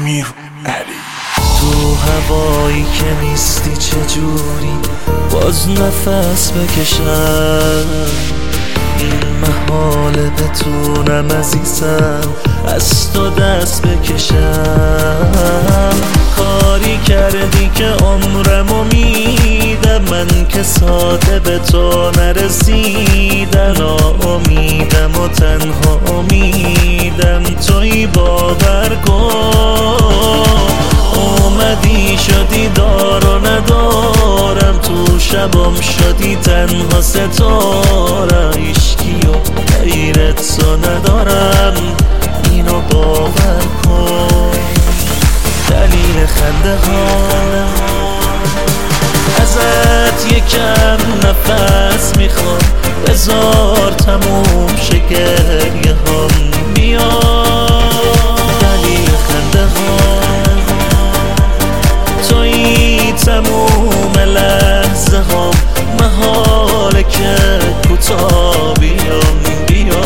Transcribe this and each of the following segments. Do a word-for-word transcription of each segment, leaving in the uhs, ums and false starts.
امیر علی. تو هوایی که نیستی چجوری باز نفس بکشم، این محاله بتونم عزیزم از تو دست بکشم. کاری کردی که عمرمو میدم، من که ساده به تو نرسیدم. ناامیدم و تنها امیدم تویی، باور کن. اومدی شدی دار و ندارم، تو شبم شدی تنها ستاره. عشقی و غیرت تو ندارم، اینو باور کن. دلیل خنده ها ازت یکم نفس میخوام، بذار تموم شه گریه هام. بیا دلیل خنده ها تویی، تموم لحظه هام. محاله که کوتاه بیام. بیا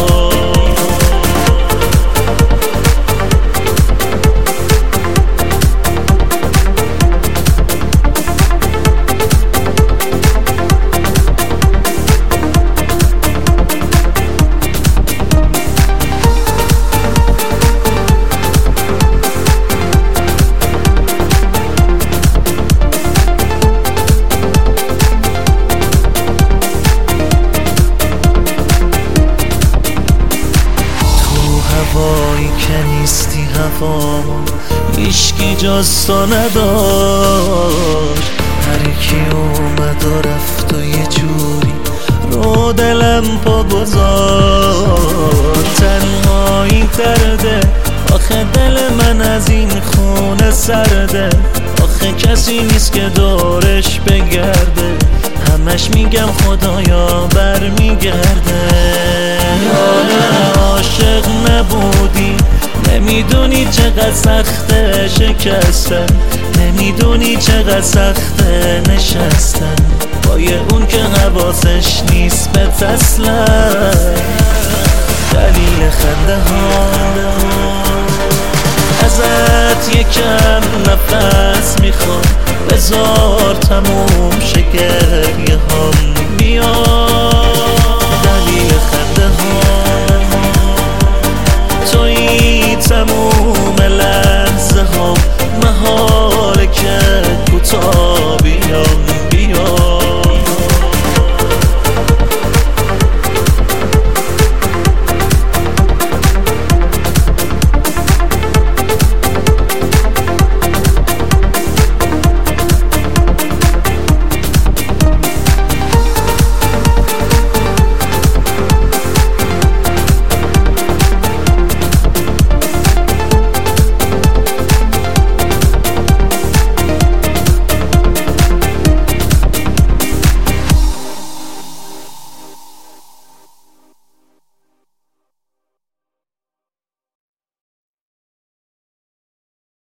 هوایی که نیستی هوام، هیچکی جز تو نداشت. هر کی اومد و رفت و یه جوری رو دلم پا گذاشت. تنهایی درده آخه دل من از این خونه سرده. آخه کسی نیست که دورش بگرده، همش میگم خدایا برمیگرده. عاشق نبودی نمیدونی چقدر سخته شکستن، نمیدونی چقدر سخته نشستن با یه اون که حواسش نیست به اصلا. دلیل خنده ها ازت یکم نفس میخوام، بذار تموم شه گریه هام. بیا دلیل خنده ها تویی، تموم